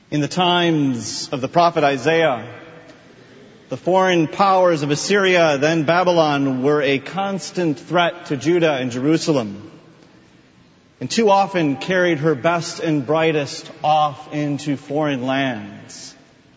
In the times of the prophet Isaiah, the foreign powers of Assyria, then Babylon, were a constant threat to Judah and Jerusalem, and too often carried her best and brightest off into foreign lands.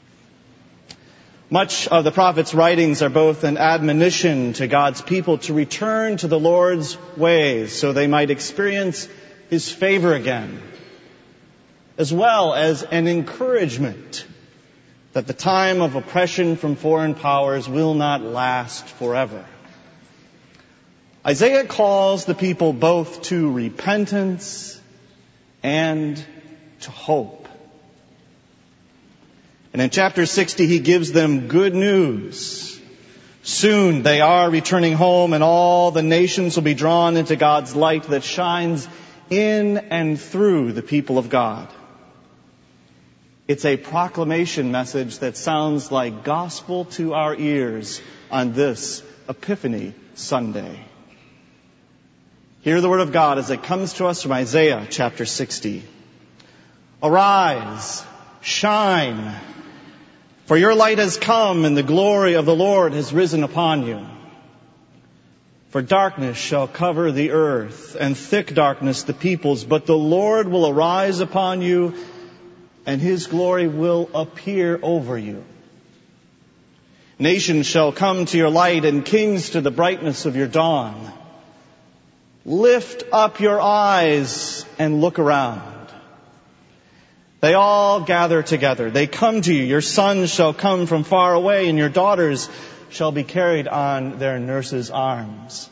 Much of the prophet's writings are both an admonition to God's people to return to the Lord's ways so they might experience His favor again, as well as an encouragement that the time of oppression from foreign powers will not last forever. Isaiah calls the people both to repentance and to hope. And in chapter 60, he gives them good news. Soon they are returning home, and all the nations will be drawn into God's light that shines in and through the people of God. It's a proclamation message that sounds like gospel to our ears on this Epiphany Sunday. Hear the word of God as it comes to us from Isaiah chapter 60. Arise, shine, for your light has come, and the glory of the Lord has risen upon you. For darkness shall cover the earth, and thick darkness the peoples, but the Lord will arise upon you, and His glory will appear over you. Nations shall come to your light, and kings to the brightness of your dawn. Lift up your eyes and look around. They all gather together. They come to you. Your sons shall come from far away, and your daughters shall be carried on their nurses' arms.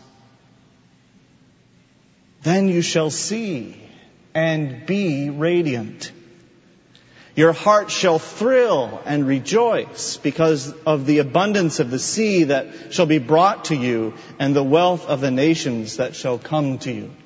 Then you shall see and be radiant. Your heart shall thrill and rejoice because of the abundance of the sea that shall be brought to you, and the wealth of the nations that shall come to you.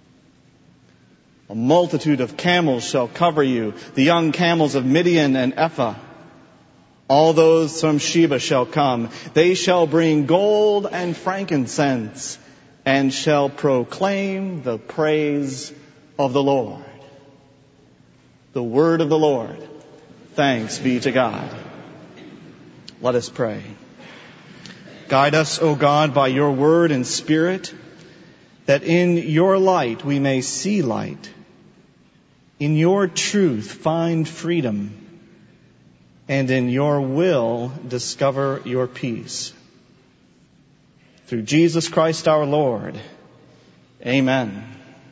A multitude of camels shall cover you, the young camels of Midian and Ephah. All those from Sheba shall come. They shall bring gold and frankincense, and shall proclaim the praise of the Lord. The word of the Lord. Thanks be to God. Let us pray. Guide us, O God, by your word and spirit, that in your light we may see light, in your truth find freedom, and in your will discover your peace. Through Jesus Christ our Lord. Amen.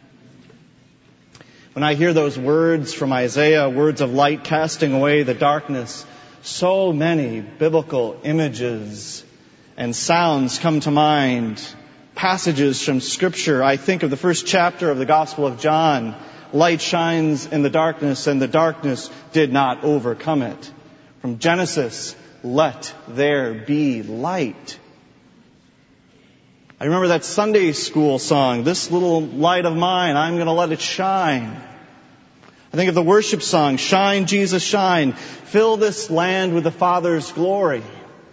When I hear those words from Isaiah, words of light casting away the darkness, so many biblical images and sounds come to mind. Passages from Scripture. I think of the first chapter of the Gospel of John. Light shines in the darkness, and the darkness did not overcome it. From Genesis, let there be light. I remember that Sunday school song, this little light of mine, I'm going to let it shine. I think of the worship song, Shine, Jesus, shine. Fill this land with the Father's glory.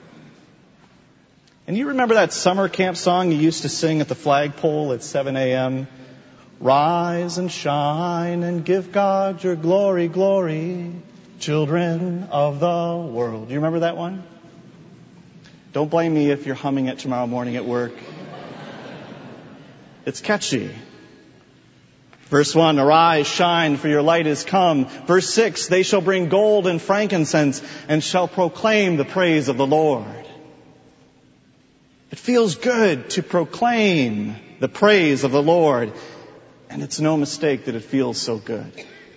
And you remember that summer camp song you used to sing at the flagpole at 7 a.m.? Rise and shine and give God your glory, glory, children of the world. Do you remember that one? Don't blame me if you're humming it tomorrow morning at work. It's catchy. Verse 1, arise, shine, for your light is come. Verse 6, they shall bring gold and frankincense and shall proclaim the praise of the Lord. It feels good to proclaim the praise of the Lord, and it's no mistake that it feels so good.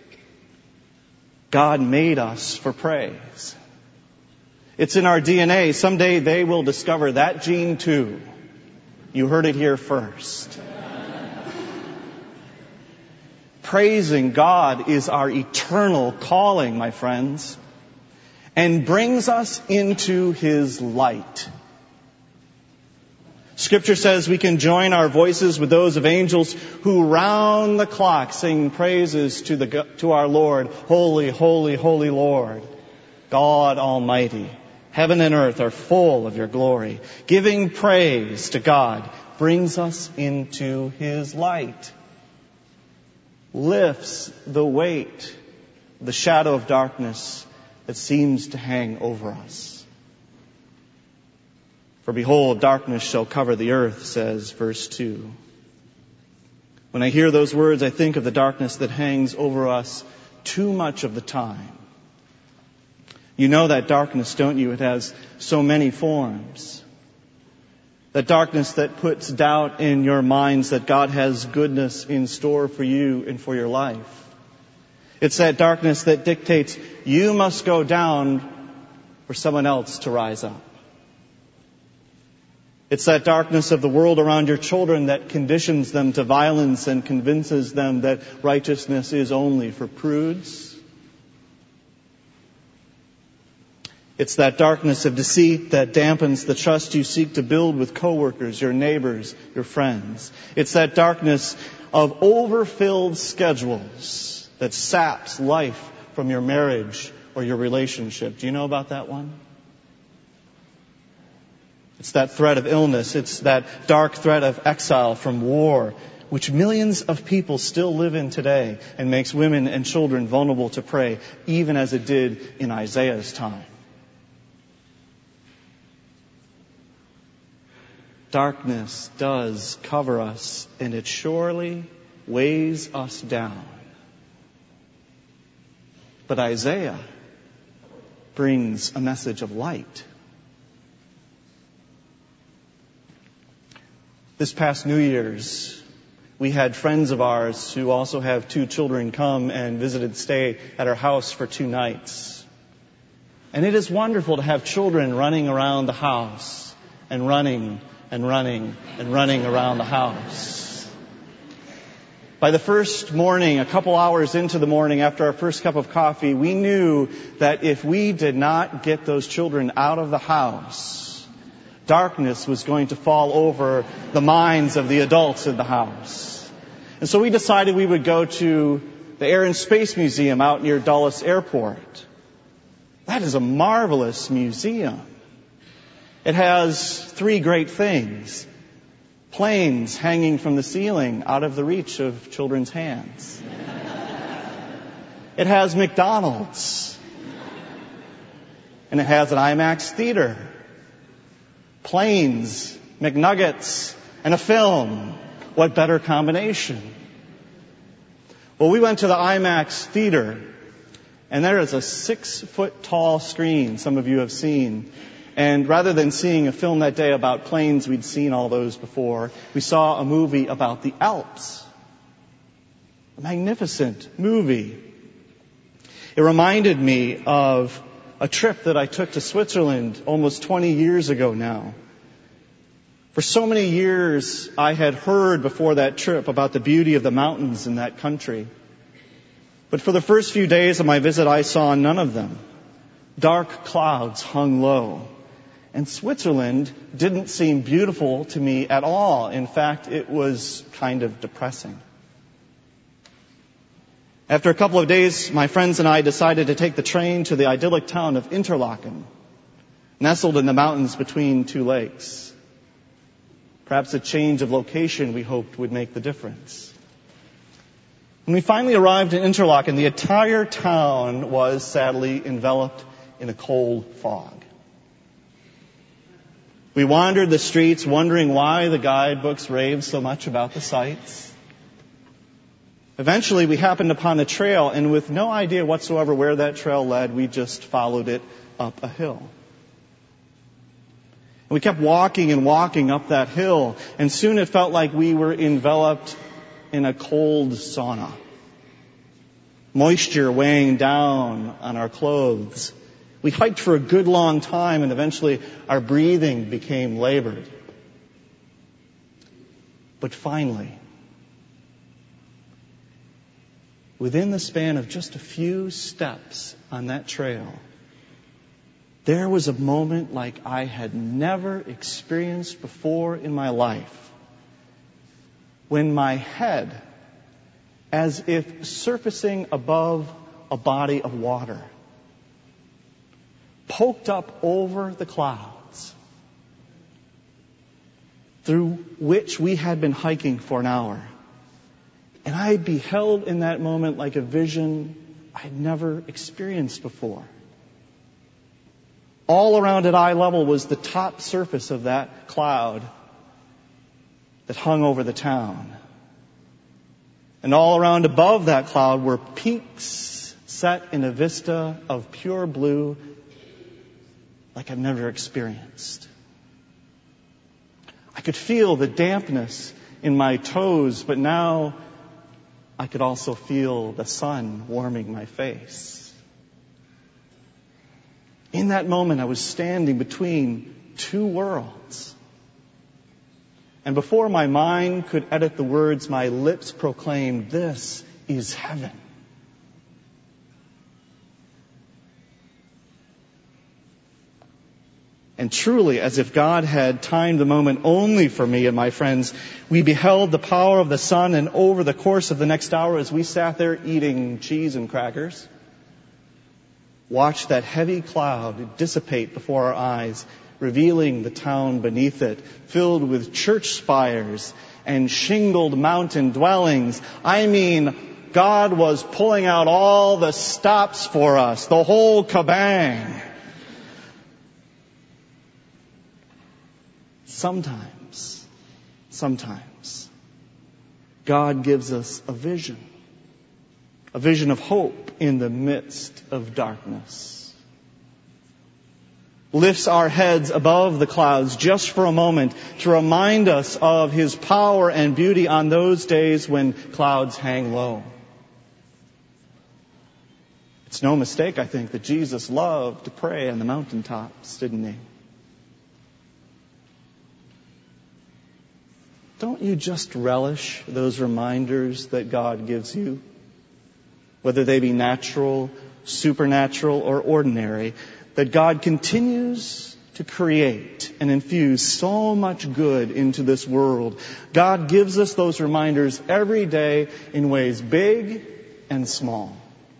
God made us for praise. It's in our DNA. Someday they will discover that gene too. You heard it here first. Praising God is our eternal calling, my friends, and brings us into His light. Scripture says we can join our voices with those of angels who round the clock sing praises to our Lord. Holy, holy, holy Lord, God Almighty. Heaven and earth are full of your glory. Giving praise to God brings us into His light. Lifts the weight the shadow of darkness that seems to hang over us. For behold, darkness shall cover the earth, says verse 2. When I hear those words, I think of the darkness that hangs over us too much of the time. You know that darkness, don't you? It has so many forms. That darkness that puts doubt in your minds that God has goodness in store for you and for your life. It's that darkness that dictates you must go down for someone else to rise up. It's that darkness of the world around your children that conditions them to violence and convinces them that righteousness is only for prudes. It's that darkness of deceit that dampens the trust you seek to build with coworkers, your neighbors, your friends. It's that darkness of overfilled schedules that saps life from your marriage or your relationship. Do you know about that one? It's that threat of illness. It's that dark threat of exile from war, which millions of people still live in today and makes women and children vulnerable to prey, even as it did in Isaiah's time. Darkness does cover us, and it surely weighs us down. But Isaiah brings a message of light. This past New Year's, we had friends of ours who also have 2 children come and stay at our house for 2 nights. And it is wonderful to have children running around the house and running around the house. By the first morning, a couple hours into the morning after our first cup of coffee, we knew that if we did not get those children out of the house, darkness was going to fall over the minds of the adults in the house. And so we decided we would go to the Air and Space Museum out near Dulles Airport. That is a marvelous museum. It has 3 great things. Planes hanging from the ceiling out of the reach of children's hands. It has McDonald's. And it has an IMAX theater. Planes, McNuggets, and a film. What better combination? Well, we went to the IMAX theater, and there is a 6-foot-tall screen some of you have seen. And rather than seeing a film that day about planes, we'd seen all those before, we saw a movie about the Alps. A magnificent movie. It reminded me of a trip that I took to Switzerland almost 20 years ago now. For so many years, I had heard before that trip about the beauty of the mountains in that country. But for the first few days of my visit, I saw none of them. Dark clouds hung low. And Switzerland didn't seem beautiful to me at all. In fact, it was kind of depressing. After a couple of days, my friends and I decided to take the train to the idyllic town of Interlaken, nestled in the mountains between 2 lakes. Perhaps a change of location, we hoped, would make the difference. When we finally arrived in Interlaken, the entire town was sadly enveloped in a cold fog. We wandered the streets wondering why the guidebooks raved so much about the sights. Eventually, we happened upon a trail, and with no idea whatsoever where that trail led, we just followed it up a hill. And we kept walking and walking up that hill, and soon it felt like we were enveloped in a cold sauna. Moisture weighing down on our clothes. We hiked for a good long time, and eventually our breathing became labored. But finally, within the span of just a few steps on that trail, there was a moment like I had never experienced before in my life, when my head, as if surfacing above a body of water, poked up over the clouds through which we had been hiking for an hour. And I beheld in that moment like a vision I had never experienced before. All around at eye level was the top surface of that cloud that hung over the town. And all around above that cloud were peaks set in a vista of pure blue like I've never experienced. I could feel the dampness in my toes, but now I could also feel the sun warming my face. In that moment, I was standing between two worlds. And before my mind could edit the words, my lips proclaimed, "This is heaven." And truly, as if God had timed the moment only for me and my friends, we beheld the power of the sun, and over the course of the next hour, as we sat there eating cheese and crackers, watched that heavy cloud dissipate before our eyes, revealing the town beneath it, filled with church spires and shingled mountain dwellings. I mean, God was pulling out all the stops for us, the whole kabang. Sometimes, God gives us a vision of hope in the midst of darkness. Lifts our heads above the clouds just for a moment to remind us of His power and beauty on those days when clouds hang low. It's no mistake, I think, that Jesus loved to pray on the mountaintops, didn't He? Don't you just relish those reminders that God gives you? Whether they be natural, supernatural, or ordinary, that God continues to create and infuse so much good into this world. God gives us those reminders every day in ways big and small.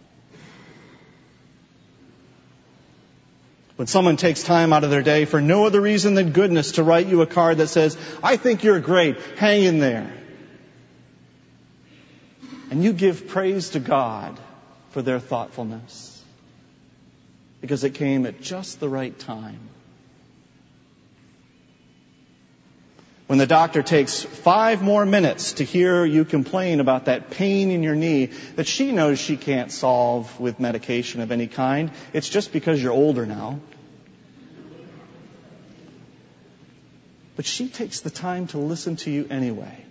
When someone takes time out of their day for no other reason than goodness to write you a card that says, "I think you're great, hang in there." And you give praise to God for their thoughtfulness, because it came at just the right time. When the doctor takes 5 more minutes to hear you complain about that pain in your knee that she knows she can't solve with medication of any kind, it's just because you're older now. But she takes the time to listen to you anyway.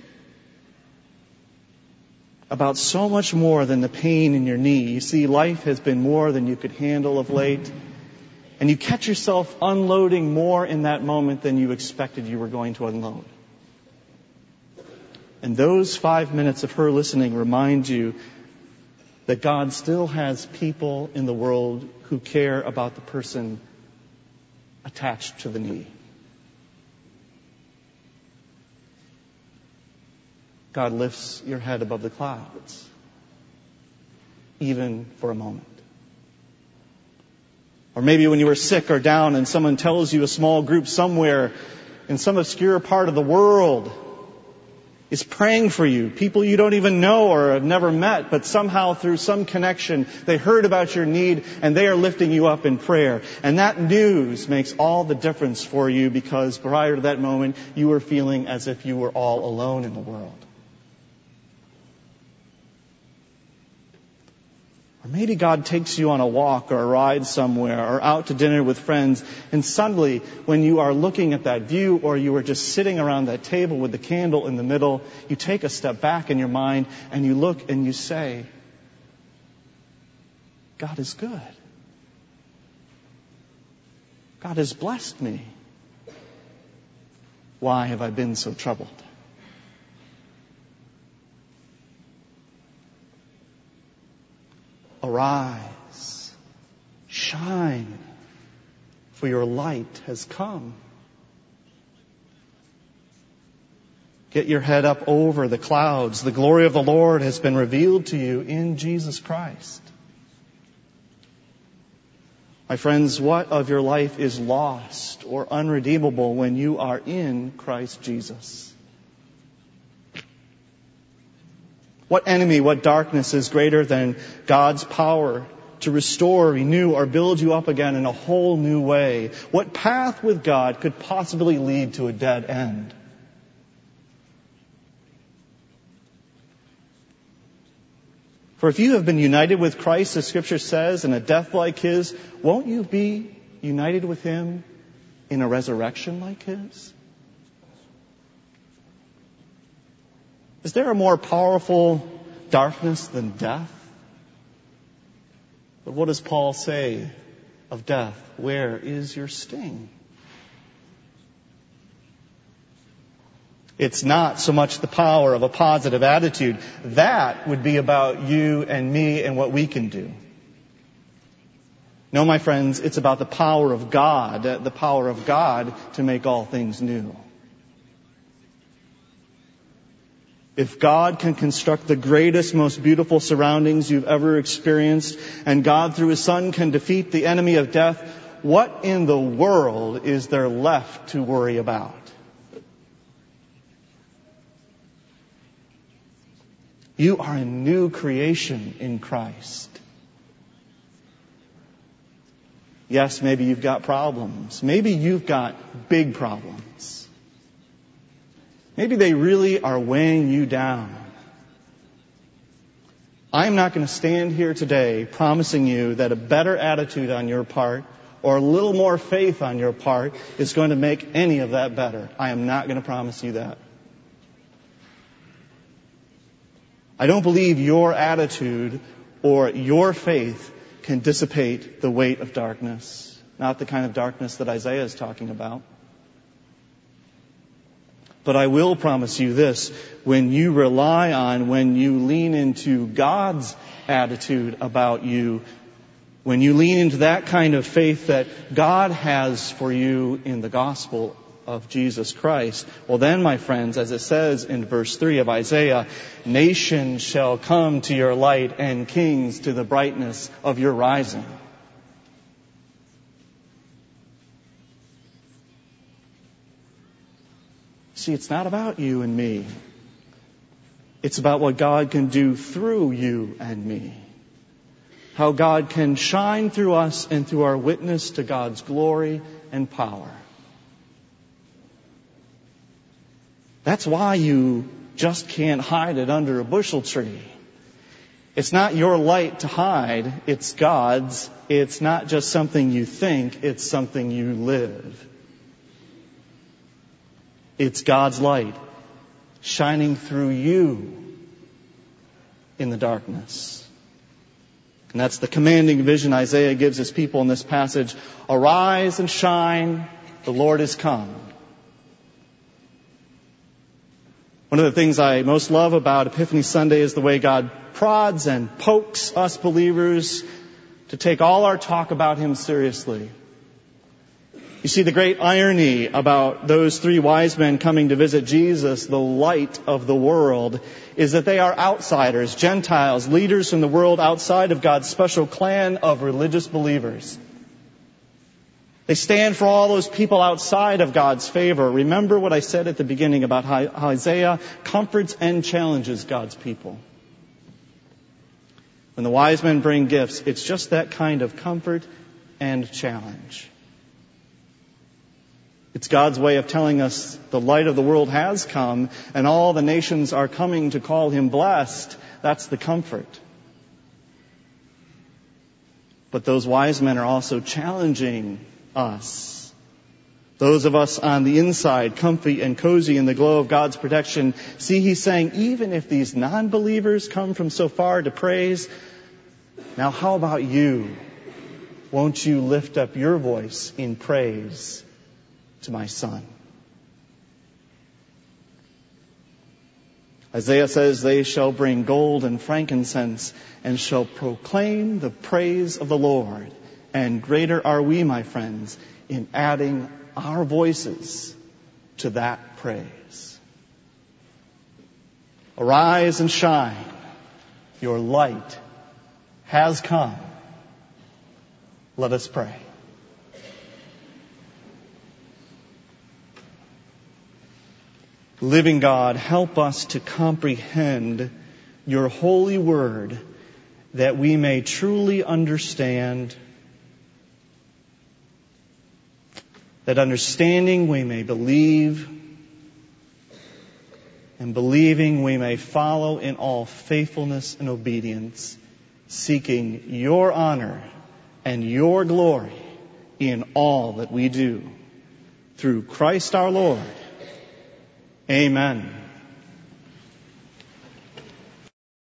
About so much more than the pain in your knee. You see, life has been more than you could handle of late. And you catch yourself unloading more in that moment than you expected you were going to unload. And those 5 minutes of her listening remind you that God still has people in the world who care about the person attached to the knee. God lifts your head above the clouds, even for a moment. Or maybe when you were sick or down and someone tells you a small group somewhere in some obscure part of the world is praying for you. People you don't even know or have never met, but somehow through some connection they heard about your need and they are lifting you up in prayer. And that news makes all the difference for you, because prior to that moment you were feeling as if you were all alone in the world. Or maybe God takes you on a walk or a ride somewhere or out to dinner with friends, and suddenly when you are looking at that view or you are just sitting around that table with the candle in the middle, you take a step back in your mind and you look and you say, God is good. God has blessed me. Why have I been so troubled? Arise, shine, for your light has come. Get your head up over the clouds. The glory of the Lord has been revealed to you in Jesus Christ. My friends, what of your life is lost or unredeemable when you are in Christ Jesus? What enemy, what darkness is greater than God's power to restore, renew, or build you up again in a whole new way? What path with God could possibly lead to a dead end? For if you have been united with Christ, as Scripture says, in a death like His, won't you be united with Him in a resurrection like His? Is there a more powerful darkness than death? But what does Paul say of death? Where is your sting? It's not so much the power of a positive attitude. That would be about you and me and what we can do. No, my friends, it's about the power of God to make all things new. If God can construct the greatest, most beautiful surroundings you've ever experienced, and God through His Son can defeat the enemy of death, what in the world is there left to worry about? You are a new creation in Christ. Yes, maybe you've got problems. Maybe you've got big problems. Maybe they really are weighing you down. I'm not going to stand here today promising you that a better attitude on your part or a little more faith on your part is going to make any of that better. I am not going to promise you that. I don't believe your attitude or your faith can dissipate the weight of darkness. Not the kind of darkness that Isaiah is talking about. But I will promise you this, when you lean into God's attitude about you, when you lean into that kind of faith that God has for you in the gospel of Jesus Christ, well then, my friends, as it says in verse 3 of Isaiah, nations shall come to your light and kings to the brightness of your rising. See, it's not about you and me. It's about what God can do through you and me. How God can shine through us and through our witness to God's glory and power. That's why you just can't hide it under a bushel tree. It's not your light to hide, it's God's. It's not just something you think, it's something you live. It's God's light shining through you in the darkness. And that's the commanding vision Isaiah gives his people in this passage. Arise and shine, the Lord is come. One of the things I most love about Epiphany Sunday is the way God prods and pokes us believers to take all our talk about Him seriously. You see, the great irony about those three wise men coming to visit Jesus, the light of the world, is that they are outsiders, Gentiles, leaders from the world outside of God's special clan of religious believers. They stand for all those people outside of God's favor. Remember what I said at the beginning about how Isaiah comforts and challenges God's people. When the wise men bring gifts, it's just that kind of comfort and challenge. It's God's way of telling us the light of the world has come and all the nations are coming to call Him blessed. That's the comfort. But those wise men are also challenging us. Those of us on the inside, comfy and cozy in the glow of God's protection. See, He's saying, even if these non-believers come from so far to praise, now how about you? Won't you lift up your voice in praise to my Son? Isaiah says, they shall bring gold and frankincense and shall proclaim the praise of the Lord. And greater are we, my friends, in adding our voices to that praise. Arise and shine. Your light has come. Let us pray. Living God, help us to comprehend your holy word, that we may truly understand, that understanding we may believe, and believing we may follow in all faithfulness and obedience, seeking your honor and your glory in all that we do. Through Christ our Lord. Amen.